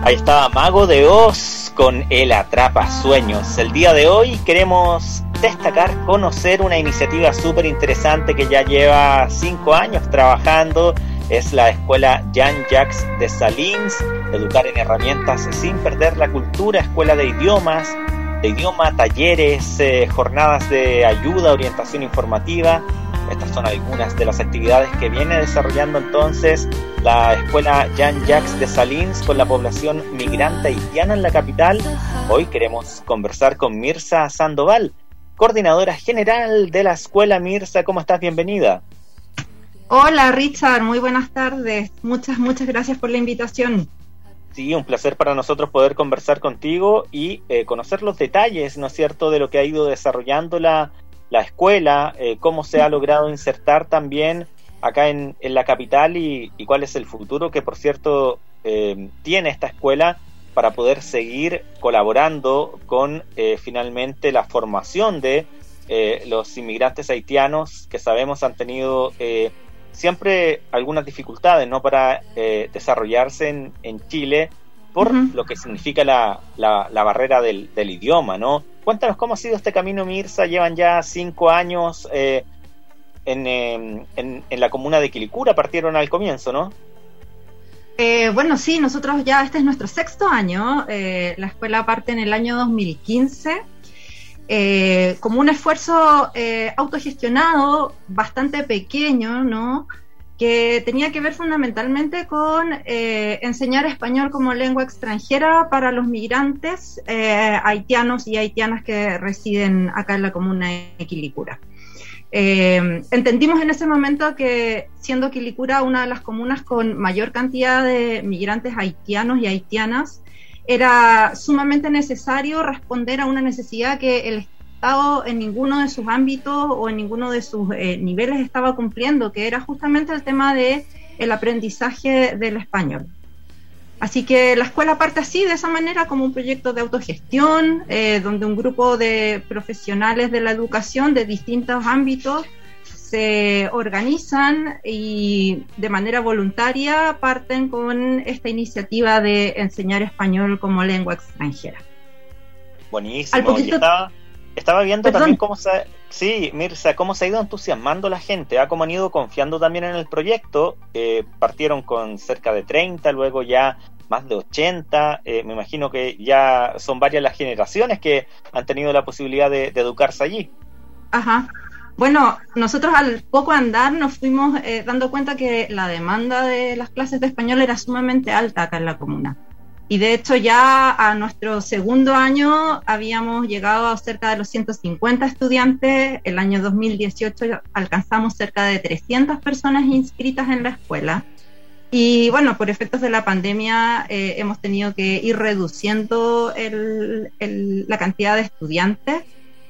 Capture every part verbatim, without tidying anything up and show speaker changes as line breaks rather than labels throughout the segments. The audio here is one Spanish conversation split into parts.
Ahí estaba Mago de Oz con El Atrapa Sueños. El día de hoy queremos destacar, conocer una iniciativa súper interesante que ya lleva cinco años trabajando. Es la Escuela Jean-Jacques Dessalines, educar en herramientas sin perder la cultura, escuela de idiomas, de idioma, talleres, eh, jornadas de ayuda, orientación informativa. Estas son algunas de las actividades que viene desarrollando entonces la Escuela Jean-Jacques Dessalines con la población migrante haitiana en la capital. Hoy queremos conversar con Mirza Sandoval, coordinadora general de la escuela. Mirza, ¿cómo estás? Bienvenida.
Hola Richard, muy buenas tardes. Muchas, muchas gracias por la invitación.
Sí, un placer para nosotros poder conversar contigo y eh, conocer los detalles, ¿no es cierto?, de lo que ha ido desarrollando la, la escuela, eh, cómo se ha logrado insertar también acá en, en la capital y, y cuál es el futuro que, por cierto, eh, tiene esta escuela para poder seguir colaborando con eh, finalmente la formación de eh, los inmigrantes haitianos que sabemos han tenido eh, siempre algunas dificultades, ¿no?, para eh, desarrollarse en, en Chile por uh-huh. lo que significa la, la, la barrera del, del idioma, ¿no? Cuéntanos cómo ha sido este camino, Mirza. Llevan ya cinco años eh, en, eh, en, en la comuna de Quilicura, partieron al comienzo, ¿no?
Eh, bueno, sí, nosotros ya, este es nuestro sexto año. Eh, la escuela parte en el año dos mil quince. Eh, como un esfuerzo eh, autogestionado bastante pequeño, ¿no?, que tenía que ver fundamentalmente con eh, enseñar español como lengua extranjera para los migrantes eh, haitianos y haitianas que residen acá en la comuna de Quilicura. Eh, entendimos en ese momento que, siendo Quilicura una de las comunas con mayor cantidad de migrantes haitianos y haitianas, era sumamente necesario responder a una necesidad que el Estado en ninguno de sus ámbitos o en ninguno de sus eh, niveles estaba cumpliendo, que era justamente el tema de el aprendizaje del español. Así que la escuela parte así, de esa manera, como un proyecto de autogestión, eh, donde un grupo de profesionales de la educación de distintos ámbitos se organizan y de manera voluntaria parten con esta iniciativa de enseñar español como lengua extranjera.
Buenísimo.
Poquito...
Y estaba, estaba viendo
Perdón.
también cómo se, sí, Mirza, cómo se ha ido entusiasmando la gente, ¿eh? Cómo han ido confiando también en el proyecto. Eh, partieron con cerca de treinta, luego ya más de ochenta. Eh, me imagino que ya son varias las generaciones que han tenido la posibilidad de, de educarse allí.
Ajá. Bueno, nosotros al poco andar nos fuimos eh, dando cuenta que la demanda de las clases de español era sumamente alta acá en la comuna. Y de hecho ya a nuestro segundo año habíamos llegado a cerca de los ciento cincuenta estudiantes. El año dos mil dieciocho alcanzamos cerca de trescientas personas inscritas en la escuela. Y bueno, por efectos de la pandemia eh, hemos tenido que ir reduciendo el, el, la cantidad de estudiantes.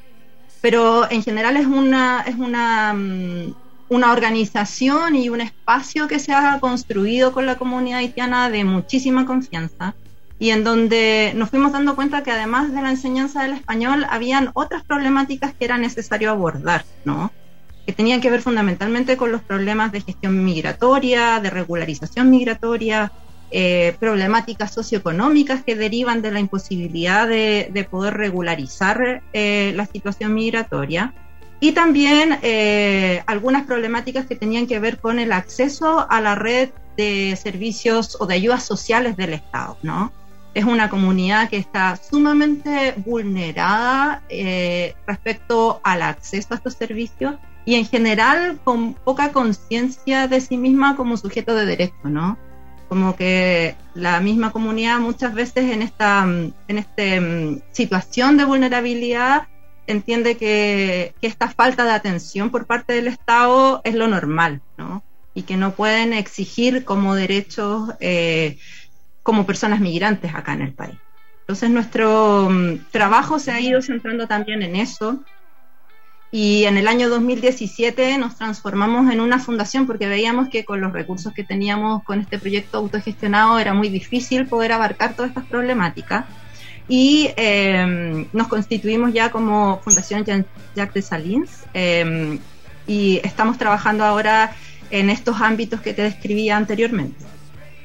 Pero en general es una es una, una organización y un espacio que se ha construido con la comunidad haitiana de muchísima confianza y en donde nos fuimos dando cuenta que además de la enseñanza del español habían otras problemáticas que era necesario abordar, ¿no?, que tenían que ver fundamentalmente con los problemas de gestión migratoria, de regularización migratoria, Eh, problemáticas socioeconómicas que derivan de la imposibilidad de, de poder regularizar eh, la situación migratoria y también eh, algunas problemáticas que tenían que ver con el acceso a la red de servicios o de ayudas sociales del Estado, ¿no? Es una comunidad que está sumamente vulnerada eh, respecto al acceso a estos servicios y en general con poca conciencia de sí misma como sujeto de derecho, ¿no? Como que la misma comunidad muchas veces en esta en esta situación de vulnerabilidad entiende que, que esta falta de atención por parte del Estado es lo normal, ¿no? Y que no pueden exigir como derechos eh, como personas migrantes acá en el país. Entonces nuestro um, trabajo se ha ido centrando también en eso. Y en el año dos mil diecisiete nos transformamos en una fundación porque veíamos que con los recursos que teníamos con este proyecto autogestionado era muy difícil poder abarcar todas estas problemáticas y eh, nos constituimos ya como Fundación Jean-Jacques Dessalines eh, y estamos trabajando ahora en estos ámbitos que te describía anteriormente.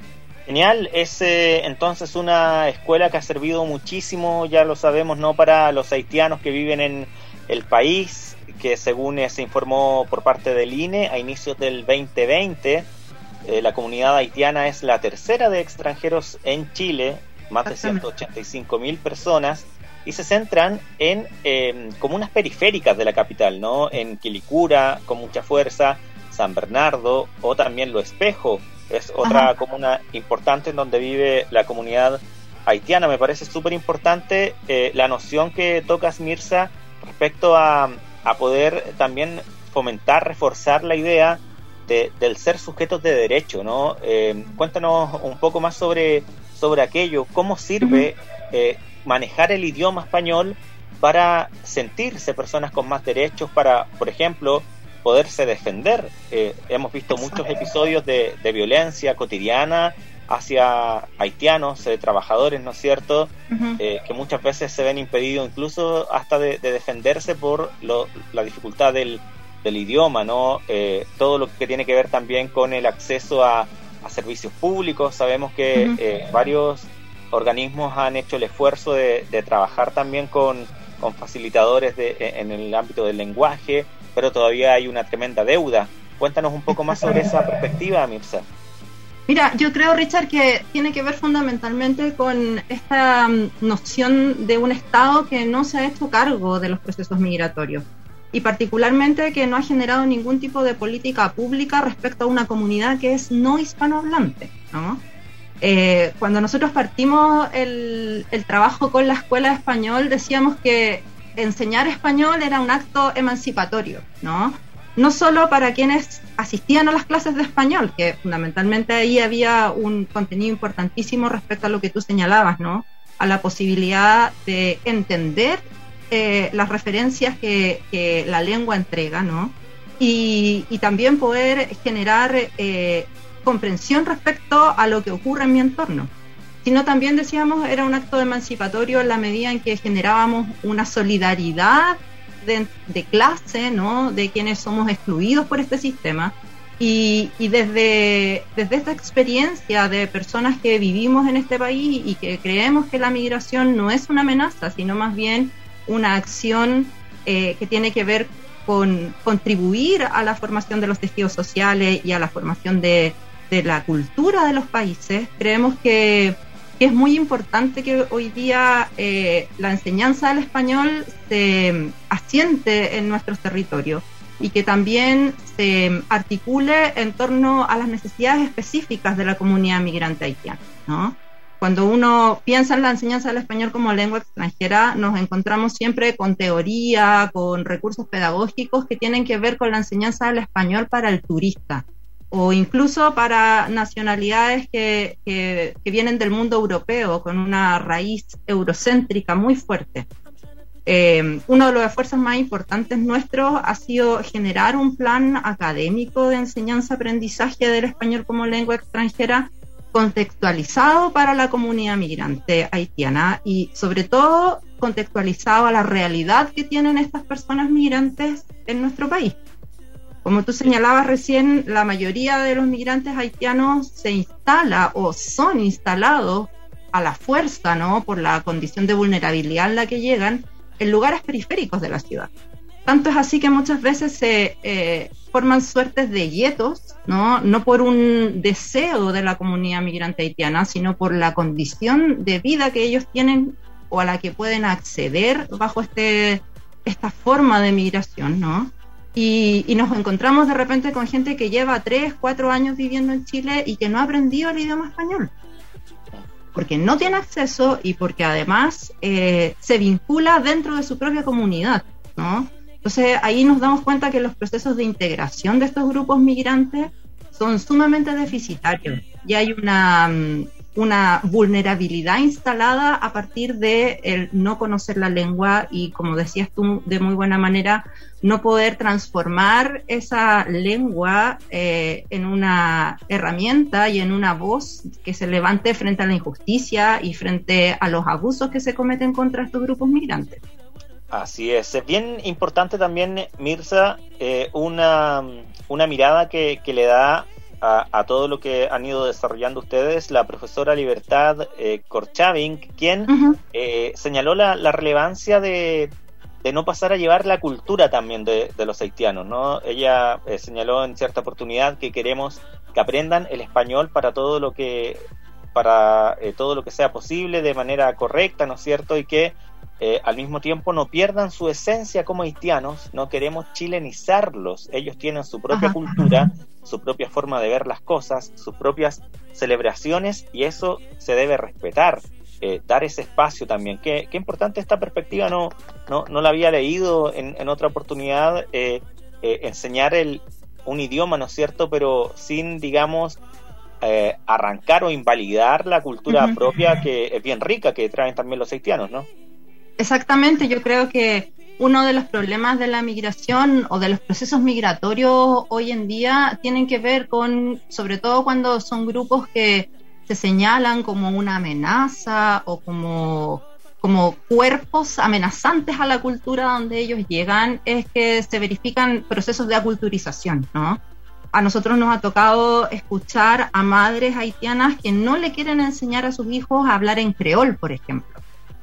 Genial, es eh, entonces una escuela que ha servido muchísimo, ya lo sabemos, ¿no?, para los haitianos que viven en el país, que según eh, se informó por parte del I N E a inicios del veinte veinte, eh, la comunidad haitiana es la tercera de extranjeros en Chile, más de ciento ochenta y cinco mil personas, y se centran en eh, comunas periféricas de la capital, ¿no?, en Quilicura, con mucha fuerza, San Bernardo, o también Lo Espejo, es otra Ajá. comuna importante en donde vive la comunidad haitiana. Me parece súper importante eh, la noción que tocas, Mirza, respecto a, a poder también fomentar, reforzar la idea de, del ser sujetos de derecho, ¿no? Eh, cuéntanos un poco más sobre, sobre aquello, cómo sirve uh-huh. eh, manejar el idioma español para sentirse personas con más derechos, para, por ejemplo, poderse defender. Eh, hemos visto muchos episodios de, de violencia cotidiana hacia haitianos, eh, trabajadores, ¿no es cierto?, uh-huh. eh, que muchas veces se ven impedidos incluso hasta de, de defenderse por lo, la dificultad del, del idioma, ¿no? Eh, todo lo que tiene que ver también con el acceso a, a servicios públicos. Sabemos que uh-huh. eh, varios organismos han hecho el esfuerzo de, de trabajar también con, con facilitadores de, en el ámbito del lenguaje, pero todavía hay una tremenda deuda. Cuéntanos un poco más sobre esa perspectiva, Mirza.
Mira, yo creo, Richard, que tiene que ver fundamentalmente con esta noción de un Estado que no se ha hecho cargo de los procesos migratorios, y particularmente que no ha generado ningún tipo de política pública respecto a una comunidad que es no hispanohablante, ¿no? Eh, cuando nosotros partimos el, el trabajo con la Escuela de Español, decíamos que enseñar español era un acto emancipatorio, ¿no? No solo para quienes asistían a las clases de español, que fundamentalmente ahí había un contenido importantísimo respecto a lo que tú señalabas, ¿no?, a la posibilidad de entender eh, las referencias que, que la lengua entrega, ¿no?, y, y también poder generar eh, comprensión respecto a lo que ocurre en mi entorno. Sino también, decíamos, era un acto emancipatorio en la medida en que generábamos una solidaridad de, de clase, ¿no?, de quienes somos excluidos por este sistema, y, y desde, desde esta experiencia de personas que vivimos en este país y que creemos que la migración no es una amenaza, sino más bien una acción eh, que tiene que ver con contribuir a la formación de los tejidos sociales y a la formación de, de la cultura de los países, creemos que que es muy importante que hoy día eh, la enseñanza del español se asiente en nuestros territorios y que también se articule en torno a las necesidades específicas de la comunidad migrante haitiana, ¿no? Cuando uno piensa en la enseñanza del español como lengua extranjera, nos encontramos siempre con teoría, con recursos pedagógicos que tienen que ver con la enseñanza del español para el turista, o incluso para nacionalidades que, que, que vienen del mundo europeo, con una raíz eurocéntrica muy fuerte. Eh, uno de los esfuerzos más importantes nuestros ha sido generar un plan académico de enseñanza-aprendizaje del español como lengua extranjera contextualizado para la comunidad migrante haitiana y sobre todo contextualizado a la realidad que tienen estas personas migrantes en nuestro país. Como tú señalabas recién, la mayoría de los migrantes haitianos se instala o son instalados a la fuerza, ¿no?, por la condición de vulnerabilidad en la que llegan, en lugares periféricos de la ciudad. Tanto es así que muchas veces se eh, forman suertes de guetos, ¿no?, no por un deseo de la comunidad migrante haitiana, sino por la condición de vida que ellos tienen o a la que pueden acceder bajo este, esta forma de migración, ¿no? Y, y nos encontramos de repente con gente que lleva tres, cuatro años viviendo en Chile y que no ha aprendido el idioma español, porque no tiene acceso y porque además eh, se vincula dentro de su propia comunidad, ¿no? Entonces ahí nos damos cuenta que los procesos de integración de estos grupos migrantes son sumamente deficitarios y hay una, una vulnerabilidad instalada a partir de el no conocer la lengua y, como decías tú de muy buena manera, no poder transformar esa lengua eh, en una herramienta y en una voz que se levante frente a la injusticia y frente a los abusos que se cometen contra estos grupos migrantes.
Así es. Es bien importante también, Mirza, eh, una, una mirada que, que le da a, a todo lo que han ido desarrollando ustedes, la profesora Libertad eh, Korchavin, quien uh-huh. eh, señaló la, la relevancia de, de no pasar a llevar la cultura también de, de los haitianos, ¿no? Ella eh, señaló en cierta oportunidad que queremos que aprendan el español para todo lo que para eh, todo lo que sea posible de manera correcta, ¿no es cierto? Y que eh, al mismo tiempo no pierdan su esencia como haitianos. No queremos chilenizarlos. Ellos tienen su propia Ajá. cultura, su propia forma de ver las cosas, sus propias celebraciones, y eso se debe respetar, eh, dar ese espacio también. Qué, qué importante esta perspectiva, no, no, no la había leído en, en otra oportunidad, eh, eh, enseñar el, un idioma, ¿no es cierto?, pero sin, digamos, eh, arrancar o invalidar la cultura uh-huh. propia, que es bien rica, que traen también los haitianos, ¿no?
Exactamente, yo creo que uno de los problemas de la migración o de los procesos migratorios hoy en día tienen que ver con, sobre todo cuando son grupos que se señalan como una amenaza o como, como cuerpos amenazantes a la cultura donde ellos llegan, es que se verifican procesos de aculturización, ¿no? A nosotros nos ha tocado escuchar a madres haitianas que no le quieren enseñar a sus hijos a hablar en creol, por ejemplo.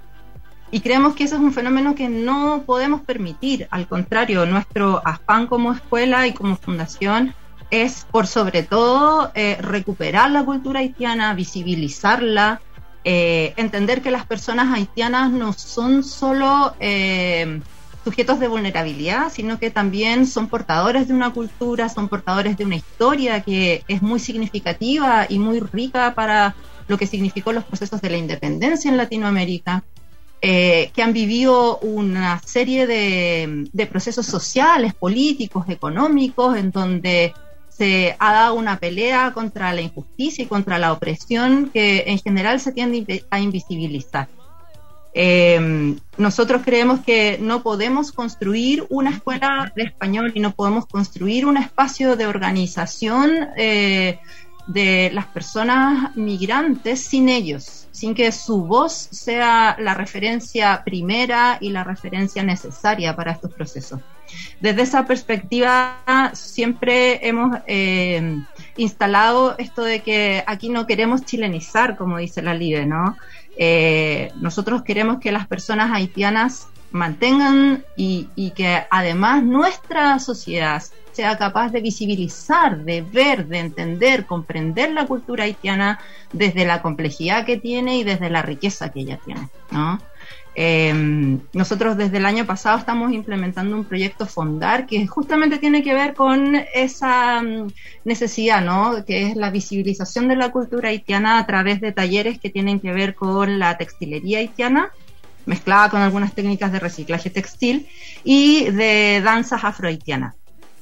Y creemos que ese es un fenómeno que no podemos permitir. Al contrario, nuestro afán como escuela y como fundación es, por sobre todo, eh, recuperar la cultura haitiana, visibilizarla, eh, entender que las personas haitianas no son solo eh, sujetos de vulnerabilidad, sino que también son portadores de una cultura, son portadores de una historia que es muy significativa y muy rica para lo que significó los procesos de la independencia en Latinoamérica. Eh, que han vivido una serie de, de procesos sociales, políticos, económicos, en donde se ha dado una pelea contra la injusticia y contra la opresión que en general se tiende a invisibilizar. Eh, nosotros creemos que no podemos construir una escuela de español y no podemos construir un espacio de organización eh, de las personas migrantes sin ellos, sin que su voz sea la referencia primera y la referencia necesaria para estos procesos. Desde esa perspectiva siempre hemos eh, instalado esto de que aquí no queremos chilenizar, como dice la Libe, ¿no? Eh, nosotros queremos que las personas haitianas mantengan y, y que además nuestra sociedad sea capaz de visibilizar, de ver, de entender, comprender la cultura haitiana desde la complejidad que tiene y desde la riqueza que ella tiene, ¿no? Eh, nosotros desde el año pasado estamos implementando un proyecto Fondar que justamente tiene que ver con esa necesidad, ¿no?, que es la visibilización de la cultura haitiana a través de talleres que tienen que ver con la textilería haitiana, mezclada con algunas técnicas de reciclaje textil, y de danzas afrohaitianas.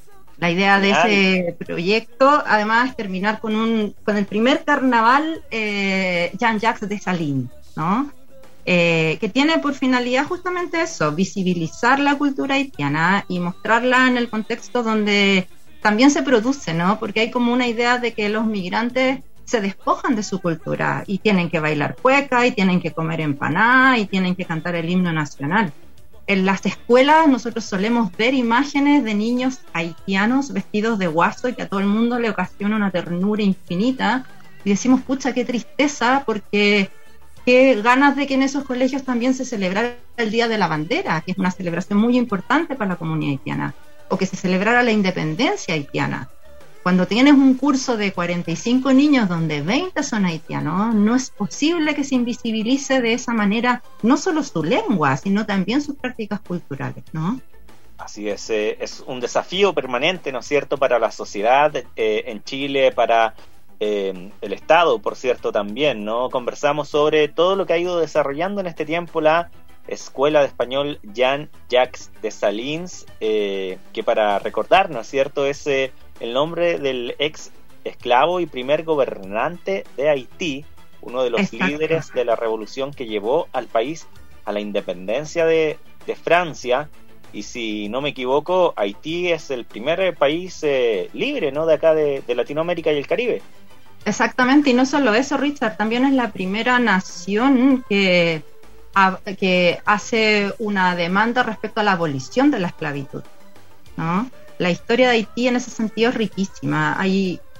La idea de ese proyecto, además, es terminar con un con el primer carnaval eh, Jean-Jacques Dessalines, ¿no? Eh, que tiene por finalidad justamente eso, visibilizar la cultura haitiana y mostrarla en el contexto donde también se produce, ¿no? Porque hay como una idea de que los migrantes se despojan de su cultura y tienen que bailar cueca y tienen que comer empanada y tienen que cantar el himno nacional. En las escuelas nosotros solemos ver imágenes de niños haitianos vestidos de guaso y que a todo el mundo le ocasiona una ternura infinita y decimos, pucha, qué tristeza, porque qué ganas de que en esos colegios también se celebrara el Día de la Bandera, que es una celebración muy importante para la comunidad haitiana, o que se celebrara la independencia haitiana. Cuando tienes un curso de cuarenta y cinco niños donde veinte son haitianos, no es posible que se invisibilice de esa manera no solo su lengua, sino también sus prácticas culturales, ¿no?
Así es, eh, es un desafío permanente, ¿no es cierto?, para la sociedad eh, en Chile, para eh, el Estado, por cierto, también, ¿no? Conversamos sobre todo lo que ha ido desarrollando en este tiempo la Escuela de Español Jean-Jacques Dessalines, eh, que para recordar, ¿no es cierto?, es eh, el nombre del ex esclavo y primer gobernante de Haití, uno de los Exacto. líderes de la revolución que llevó al país a la independencia de, de Francia. Y si no me equivoco, Haití es el primer país eh, libre, ¿no?, de acá de, de Latinoamérica y el Caribe.
Exactamente, y no solo eso, Richard, también es la primera nación que, a, que hace una demanda respecto a la abolición de la esclavitud, ¿no? La historia de Haití en ese sentido es riquísima. Hay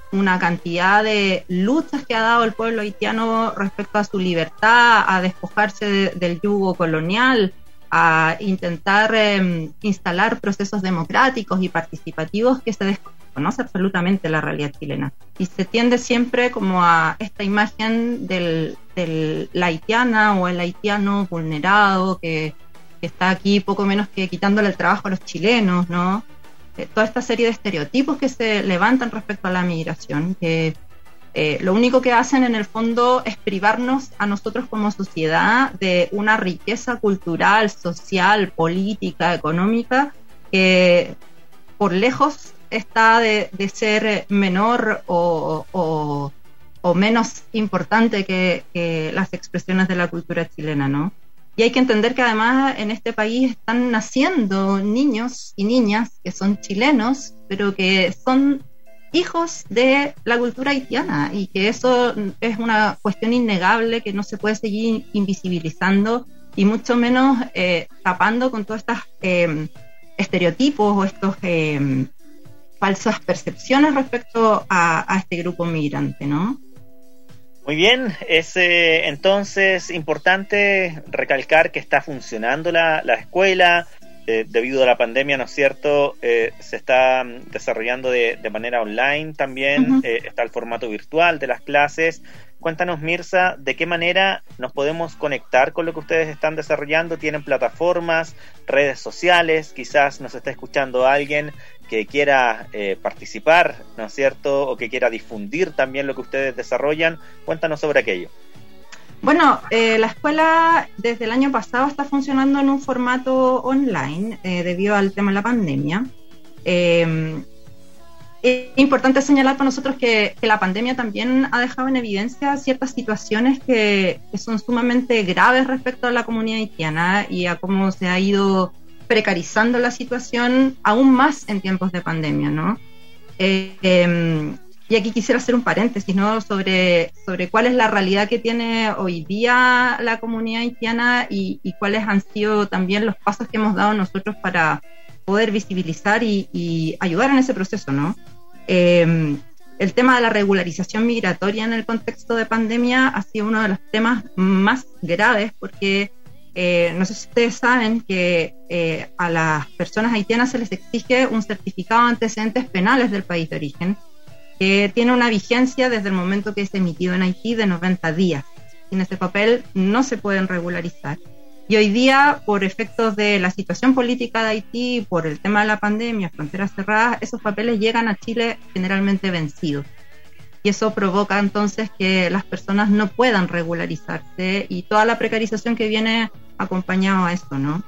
una cantidad de luchas que ha dado el pueblo haitiano respecto a su libertad, a despojarse de, del yugo colonial, a intentar eh, instalar procesos democráticos y participativos que se desconoce absolutamente la realidad chilena. Y se tiende siempre como a esta imagen del, del la haitiana o el haitiano vulnerado que, que está aquí poco menos que quitándole el trabajo a los chilenos, ¿no? Eh, toda esta serie de estereotipos que se levantan respecto a la migración, que Eh, lo único que hacen en el fondo es privarnos a nosotros como sociedad de una riqueza cultural, social, política, económica, que por lejos está de, de ser menor o, o, o menos importante que, que las expresiones de la cultura chilena, ¿no? Y hay que entender que además en este país están naciendo niños y niñas que son chilenos, pero que son hijos de la cultura haitiana, y que eso es una cuestión innegable que no se puede seguir invisibilizando y mucho menos eh, tapando con todos estos eh, estereotipos o estos eh, falsas percepciones respecto a, a este grupo migrante, ¿no?
Muy bien, es eh, entonces importante recalcar que está funcionando la, la escuela. Eh, debido a la pandemia, ¿no es cierto? Eh, se está desarrollando de, de manera online también, uh-huh. eh, está el formato virtual de las clases. Cuéntanos, Mirza, ¿de qué manera nos podemos conectar con lo que ustedes están desarrollando? ¿Tienen plataformas, redes sociales? Quizás nos está escuchando alguien que quiera eh, participar, ¿no es cierto? O que quiera difundir también lo que ustedes desarrollan. Cuéntanos sobre aquello.
Bueno, eh, la escuela desde el año pasado está funcionando en un formato online eh, debido al tema de la pandemia. Eh, es importante señalar para nosotros que, que la pandemia también ha dejado en evidencia ciertas situaciones que, que son sumamente graves respecto a la comunidad haitiana y a cómo se ha ido precarizando la situación aún más en tiempos de pandemia, ¿no? Eh, eh, Y aquí quisiera hacer un paréntesis, ¿no? sobre, sobre cuál es la realidad que tiene hoy día la comunidad haitiana y, y cuáles han sido también los pasos que hemos dado nosotros para poder visibilizar y, y ayudar en ese proceso, ¿no? Eh, el tema de la regularización migratoria en el contexto de pandemia ha sido uno de los temas más graves porque eh, no sé si ustedes saben que eh, a las personas haitianas se les exige un certificado de antecedentes penales del país de origen, que tiene una vigencia desde el momento que es emitido en Haití de noventa días. Sin ese papel no se pueden regularizar. Y hoy día, por efectos de la situación política de Haití, por el tema de la pandemia, fronteras cerradas, esos papeles llegan a Chile generalmente vencidos. Y eso provoca entonces que las personas no puedan regularizarse y toda la precarización que viene acompañado a eso, ¿no?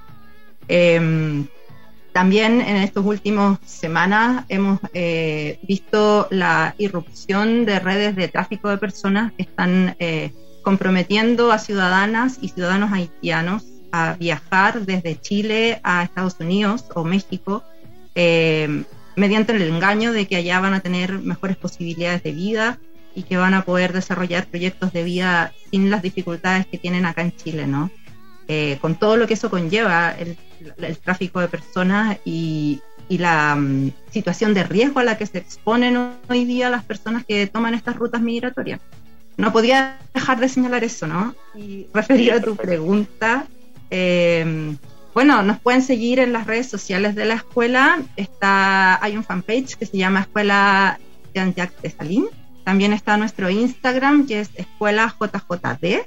Eh, También en estas últimas semanas hemos eh, visto la irrupción de redes de tráfico de personas que están eh, comprometiendo a ciudadanas y ciudadanos haitianos a viajar desde Chile a Estados Unidos o México eh, mediante el engaño de que allá van a tener mejores posibilidades de vida y que van a poder desarrollar proyectos de vida sin las dificultades que tienen acá en Chile, ¿no? Eh, con todo lo que eso conlleva, el, el tráfico de personas y, y la um, situación de riesgo a la que se exponen hoy día las personas que toman estas rutas migratorias. No podía dejar de señalar eso, ¿no? Y referido a tu pregunta, eh, bueno, nos pueden seguir en las redes sociales de la escuela. Está, hay un fanpage que se llama Escuela Jean-Jacques Dessalines. También está nuestro Instagram, que es Escuela J J D.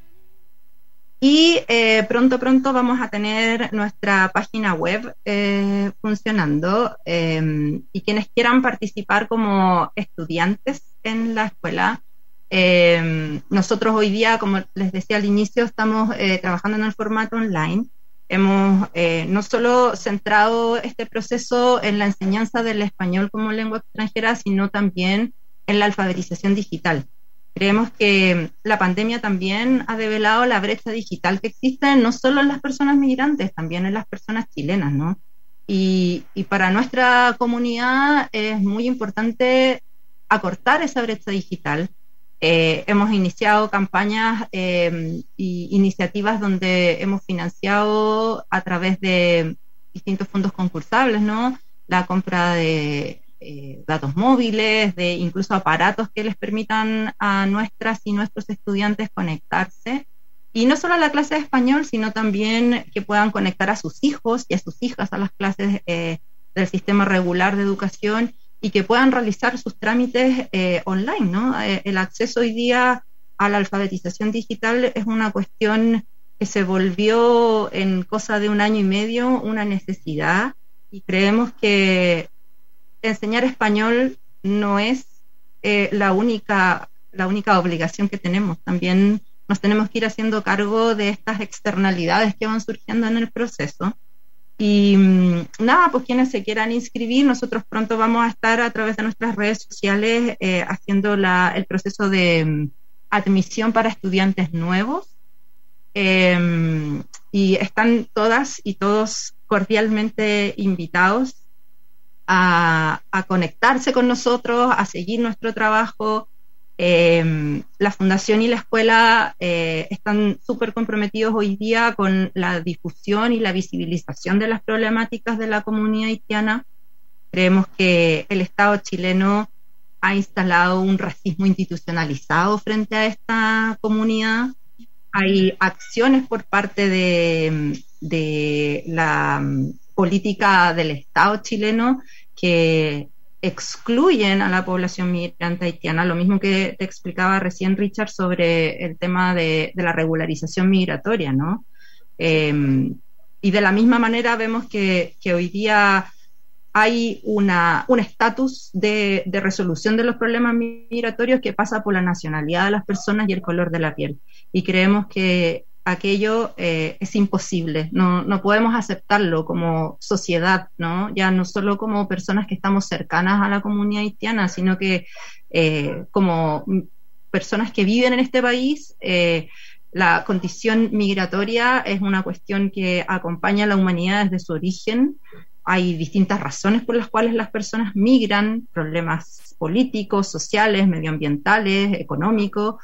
Y eh, pronto, pronto vamos a tener nuestra página web eh, funcionando eh, y quienes quieran participar como estudiantes en la escuela. Eh, nosotros hoy día, como les decía al inicio, estamos eh, trabajando en el formato online. Hemos eh, no solo centrado este proceso en la enseñanza del español como lengua extranjera, sino también en la alfabetización digital. Creemos que la pandemia también ha develado la brecha digital que existe no solo en las personas migrantes, también en las personas chilenas, ¿no? Y, y para nuestra comunidad es muy importante acortar esa brecha digital. Eh, hemos iniciado campañas eh, y iniciativas donde hemos financiado a través de distintos fondos concursables, ¿no? La compra de, eh, datos móviles, de incluso aparatos que les permitan a nuestras y nuestros estudiantes conectarse. Y no solo a la clase de español, sino también que puedan conectar a sus hijos y a sus hijas a las clases eh, del sistema regular de educación y que puedan realizar sus trámites eh, online, ¿no? Eh, el acceso hoy día a la alfabetización digital es una cuestión que se volvió en cosa de un año y medio una necesidad, y creemos que enseñar español no es eh, la única, la única obligación que tenemos. También nos tenemos que ir haciendo cargo de estas externalidades que van surgiendo en el proceso. Y nada, pues quienes se quieran inscribir, nosotros pronto vamos a estar a través de nuestras redes sociales eh, haciendo la, el proceso de um, admisión para estudiantes nuevos. Eh, y están todas y todos cordialmente invitados a, a conectarse con nosotros, a seguir nuestro trabajo. Eh, la Fundación y la escuela eh, están súper comprometidos hoy día con la difusión y la visibilización de las problemáticas de la comunidad haitiana. Creemos que el Estado chileno ha instalado un racismo institucionalizado frente a esta comunidad. Hay acciones por parte de, de la política del Estado chileno que excluyen a la población migrante haitiana, lo mismo que te explicaba recién Richard sobre el tema de, de la regularización migratoria, ¿no? Eh, y de la misma manera vemos que, que hoy día hay una, un estatus de, de resolución de los problemas migratorios que pasa por la nacionalidad de las personas y el color de la piel. Y creemos que aquello eh, es imposible, no, no podemos aceptarlo como sociedad, ¿no? Ya no solo como personas que estamos cercanas a la comunidad haitiana, sino que eh, como personas que viven en este país, eh, la condición migratoria es una cuestión que acompaña a la humanidad desde su origen. Hay distintas razones por las cuales las personas migran, problemas políticos, sociales, medioambientales, económicos,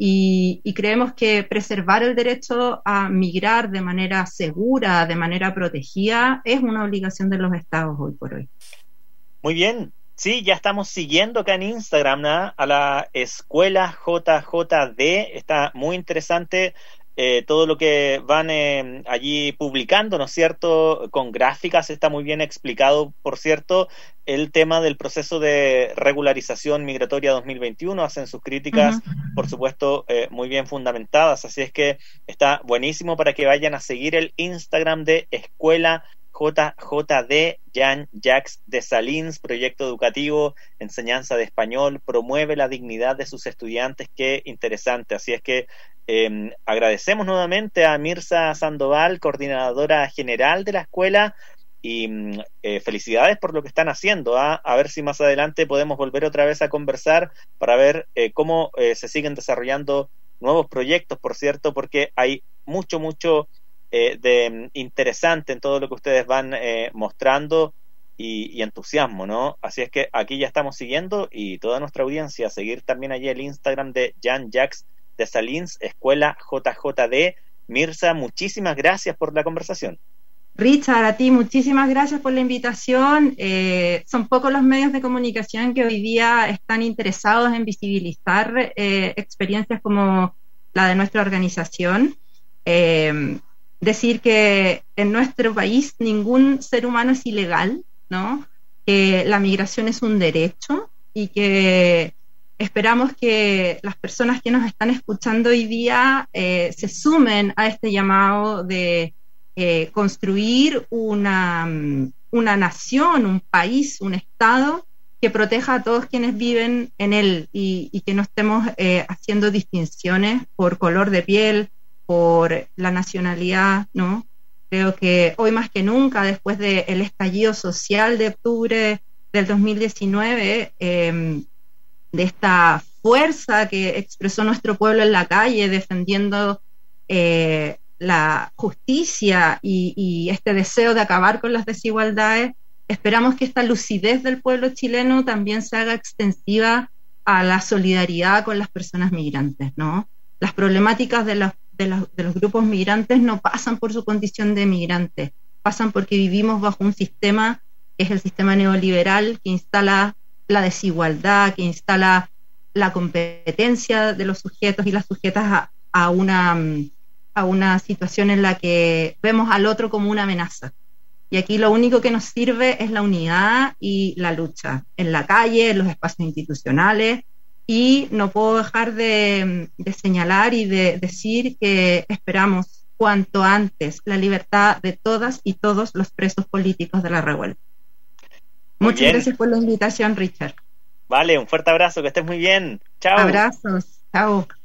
y, y creemos que preservar el derecho a migrar de manera segura, de manera protegida, es una obligación de los estados hoy por hoy.
Muy bien, sí, ya estamos siguiendo acá en Instagram, ¿no?, a la Escuela J J D, está muy interesante. Eh, todo lo que van eh, allí publicando, ¿no es cierto?, con gráficas, está muy bien explicado, por cierto, el tema del proceso de regularización migratoria dos mil veintiuno, hacen sus críticas, uh-huh. por supuesto, eh, muy bien fundamentadas, así es que está buenísimo para que vayan a seguir el Instagram de Escuela J J D, Jean-Jacques Dessalines, proyecto educativo, enseñanza de español, promueve la dignidad de sus estudiantes, qué interesante, así es que Eh, agradecemos nuevamente a Mirza Sandoval, coordinadora general de la escuela, y eh, felicidades por lo que están haciendo, ¿eh? A ver si más adelante podemos volver otra vez a conversar para ver eh, cómo eh, se siguen desarrollando nuevos proyectos, por cierto, porque hay mucho, mucho eh, de interesante en todo lo que ustedes van eh, mostrando y, y entusiasmo, ¿no? Así es que aquí ya estamos siguiendo, y toda nuestra audiencia, seguir también allí el Instagram de Jean-Jacques Dessalines, Escuela J J D. Mirza, muchísimas gracias por la conversación.
Richard, a ti muchísimas gracias por la invitación. Eh, son pocos los medios de comunicación que hoy día están interesados en visibilizar eh, experiencias como la de nuestra organización. Eh, decir que en nuestro país ningún ser humano es ilegal, ¿no? Que la migración es un derecho y que esperamos que las personas que nos están escuchando hoy día eh, se sumen a este llamado de eh, construir una, una nación, un país, un Estado que proteja a todos quienes viven en él, y, y que no estemos eh, haciendo distinciones por color de piel, por la nacionalidad, ¿no? Creo que hoy más que nunca, después del estallido social de octubre del dos mil diecinueve, eh, de esta fuerza que expresó nuestro pueblo en la calle defendiendo eh, la justicia y, y este deseo de acabar con las desigualdades, esperamos que esta lucidez del pueblo chileno también se haga extensiva a la solidaridad con las personas migrantes, ¿no? Las problemáticas de los, de los, de los grupos migrantes no pasan por su condición de migrantes, pasan porque vivimos bajo un sistema que es el sistema neoliberal que instala la desigualdad, que instala la competencia de los sujetos y las sujetas a, a, una, a una situación en la que vemos al otro como una amenaza. Y aquí lo único que nos sirve es la unidad y la lucha, en la calle, en los espacios institucionales, y no puedo dejar de, de señalar y de decir que esperamos cuanto antes la libertad de todas y todos los presos políticos de la revuelta.
Muy
Muchas
bien.
Gracias por la invitación, Richard.
Vale, un fuerte abrazo, que estés muy bien. Chao.
Abrazos. Chao.